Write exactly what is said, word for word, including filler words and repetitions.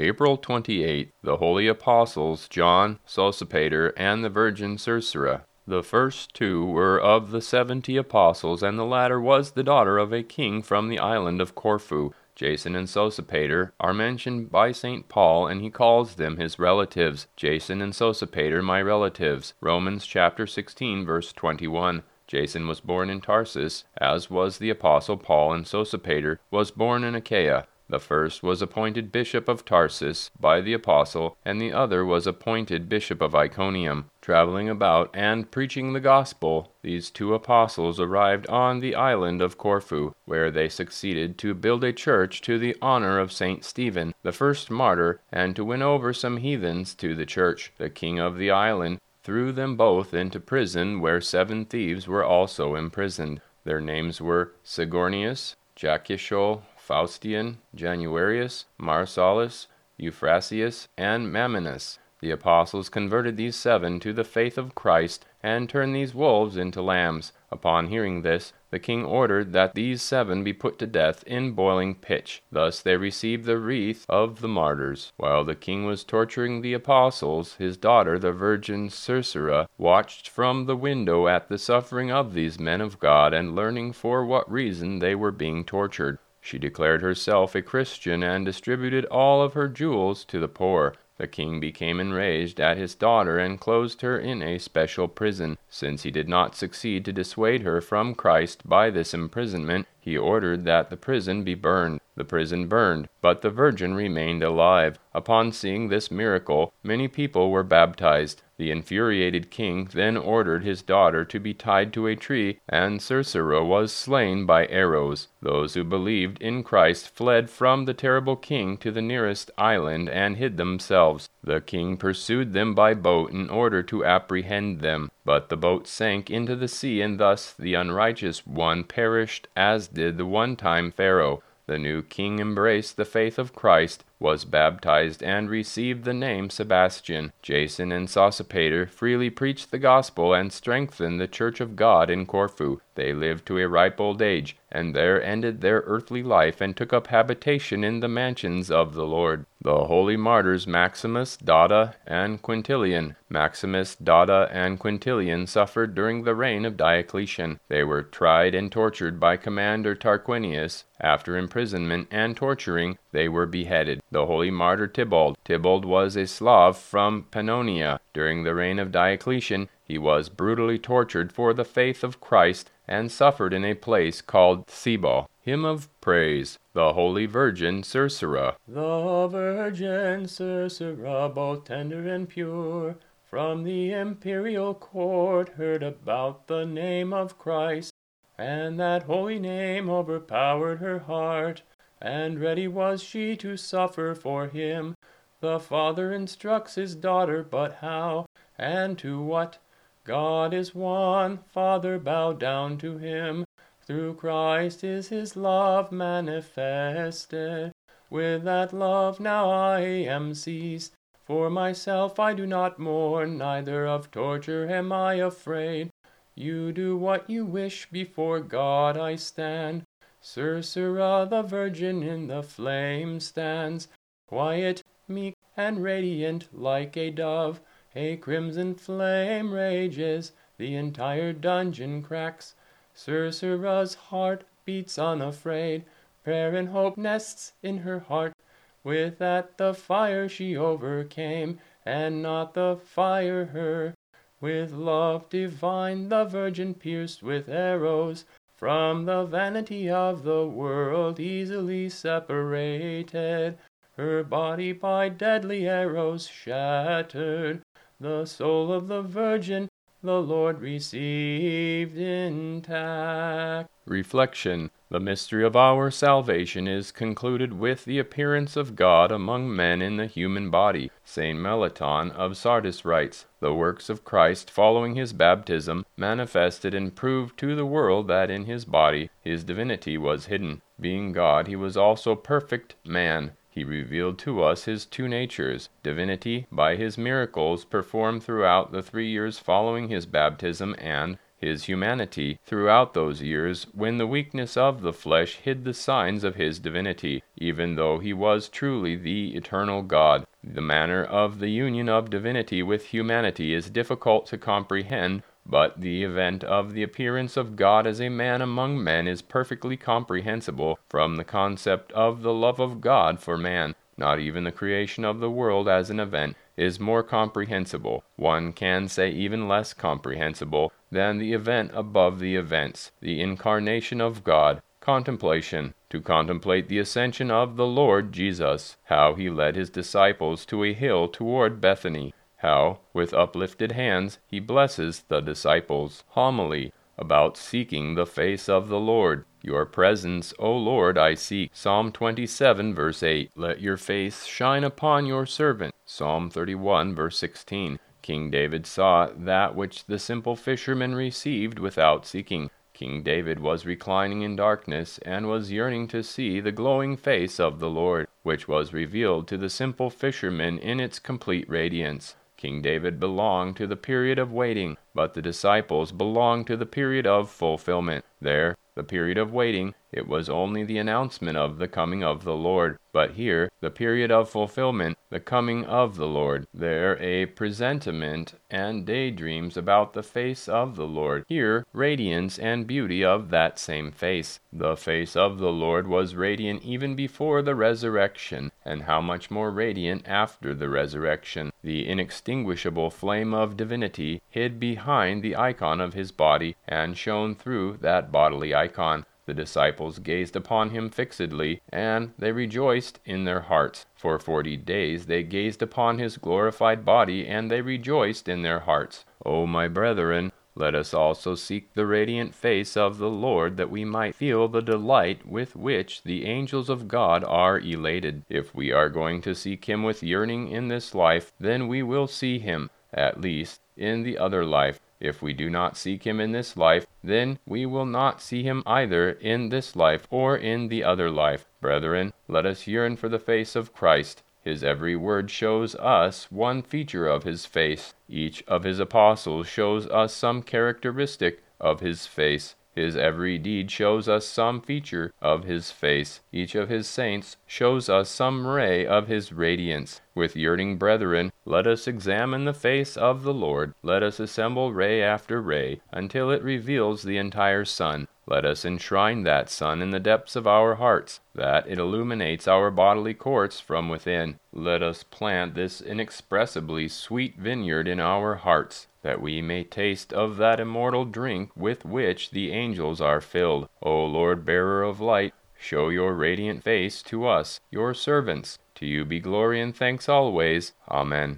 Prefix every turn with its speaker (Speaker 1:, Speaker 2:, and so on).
Speaker 1: April twenty-eighth, the Holy Apostles John, Sosipater, and the Virgin Cercera. The first two were of the seventy apostles, and the latter was the daughter of a king from the island of Corfu. Jason and Sosipater are mentioned by Saint Paul, and he calls them his relatives. Jason and Sosipater, my relatives. Romans chapter sixteen, verse twenty-one. Jason was born in Tarsus, as was the apostle Paul, and Sosipater was born in Achaia. The first was appointed bishop of Tarsus by the apostle, and the other was appointed bishop of Iconium. Traveling about and preaching the gospel, these two apostles arrived on the island of Corfu, where they succeeded to build a church to the honor of Saint Stephen, the first martyr, and to win over some heathens to the church. The king of the island threw them both into prison, where seven thieves were also imprisoned. Their names were Sigornius, Jachishol, Faustian, Januarius, Marsalis, Euphrasius, and Maminus. The apostles converted these seven to the faith of Christ, and turned these wolves into lambs. Upon hearing this, the king ordered that these seven be put to death in boiling pitch. Thus they received the wreath of the martyrs. While the king was torturing the apostles, his daughter, the Virgin Cercera, watched from the window at the suffering of these men of God, and learning for what reason they were being tortured. She declared herself a Christian and distributed all of her jewels to the poor. The king became enraged at his daughter and closed her in a special prison. Since he did not succeed to dissuade her from Christ by this imprisonment, he ordered that the prison be burned. The prison burned, but the Virgin remained alive. Upon seeing this miracle, many people were baptized. The infuriated king then ordered his daughter to be tied to a tree, and Cercera was slain by arrows. Those who believed in Christ fled from the terrible king to the nearest island and hid themselves. The king pursued them by boat in order to apprehend them, but the boat sank into the sea, and thus the unrighteous one perished, as did the one-time Pharaoh. The new king embraced the faith of Christ, was baptized, and received the name Sebastian. Jason and Sosipater freely preached the gospel and strengthened the church of God in Corfu. They lived to a ripe old age, and there ended their earthly life, and took up habitation in the mansions of the Lord. The holy martyrs Maximus, Dada, and Quintilian. Maximus, Dada, and Quintilian suffered during the reign of Diocletian. They were tried and tortured by Commander Tarquinius. After imprisonment and torturing, they were beheaded. The holy martyr Tybalt. Tybalt was a Slav from Pannonia. During the reign of Diocletian, he was brutally tortured for the faith of Christ, and suffered in a place called Thebae. Hymn of Praise. The Holy Virgin Cercera.
Speaker 2: The Virgin Cercera, both tender and pure, from the imperial court heard about the name of Christ, and that holy name overpowered her heart, and ready was she to suffer for him. The Father instructs his daughter, but how, and to what? God is one, Father, bow down to him. Through Christ is his love manifested. With that love now I am seized. For myself I do not mourn, neither of torture am I afraid. You do what you wish, before God I stand. Cercera, the Virgin, in the flame stands, quiet, meek, and radiant like a dove. A crimson flame rages, the entire dungeon cracks. Cercera's heart beats unafraid, prayer and hope nests in her heart. With that the fire she overcame, and not the fire her. With love divine the Virgin pierced with arrows, from the vanity of the world easily separated. Her body by deadly arrows shattered. The soul of the Virgin the Lord received intact.
Speaker 1: Reflection. The mystery of our salvation is concluded with the appearance of God among men in the human body. Saint Melitone of Sardis writes, "The works of Christ following his baptism manifested and proved to the world that in his body his divinity was hidden. Being God, he was also perfect man. He revealed to us his two natures, divinity by his miracles performed throughout the three years following his baptism, and his humanity throughout those years when the weakness of the flesh hid the signs of his divinity, even though he was truly the eternal God. The manner of the union of divinity with humanity is difficult to comprehend, but the event of the appearance of God as a man among men is perfectly comprehensible from the concept of the love of God for man. Not even the creation of the world as an event is more comprehensible. One can say even less comprehensible than the event above the events, the incarnation of God. Contemplation. To contemplate the ascension of the Lord Jesus, how he led his disciples to a hill toward Bethany, how, with uplifted hands, he blesses the disciples. Homily. About seeking the face of the Lord. Your presence, O Lord, I seek. Psalm twenty-seven, verse eight. Let your face shine upon your servant. Psalm thirty-one, verse sixteen. King David saw that which the simple fisherman received without seeking. King David was reclining in darkness, and was yearning to see the glowing face of the Lord, which was revealed to the simple fisherman in its complete radiance. King David belonged to the period of waiting, but the disciples belonged to the period of fulfillment. There, the period of waiting, it was only the announcement of the coming of the Lord. But here, the period of fulfillment, the coming of the Lord. There, a presentiment and daydreams about the face of the Lord. Here, radiance and beauty of that same face. The face of the Lord was radiant even before the resurrection, and how much more radiant after the resurrection. The inextinguishable flame of divinity hid behind the icon of his body, and shone through that bodily icon. The disciples gazed upon him fixedly, and they rejoiced in their hearts. For forty days they gazed upon his glorified body, and they rejoiced in their hearts. O my brethren, let us also seek the radiant face of the Lord, that we might feel the delight with which the angels of God are elated. If we are going to seek him with yearning in this life, then we will see him, at least, in the other life. If we do not seek him in this life, then we will not see him either in this life or in the other life. Brethren, let us yearn for the face of Christ. His every word shows us one feature of his face. Each of his apostles shows us some characteristic of his face. His every deed shows us some feature of his face. Each of his saints shows us some ray of his radiance. With yearning brethren, let us examine the face of the Lord. Let us assemble ray after ray, until it reveals the entire sun. Let us enshrine that sun in the depths of our hearts, that it illuminates our bodily courts from within. Let us plant this inexpressibly sweet vineyard in our hearts, that we may taste of that immortal drink with which the angels are filled. O Lord, bearer of light, show your radiant face to us, your servants. To you be glory and thanks always. Amen.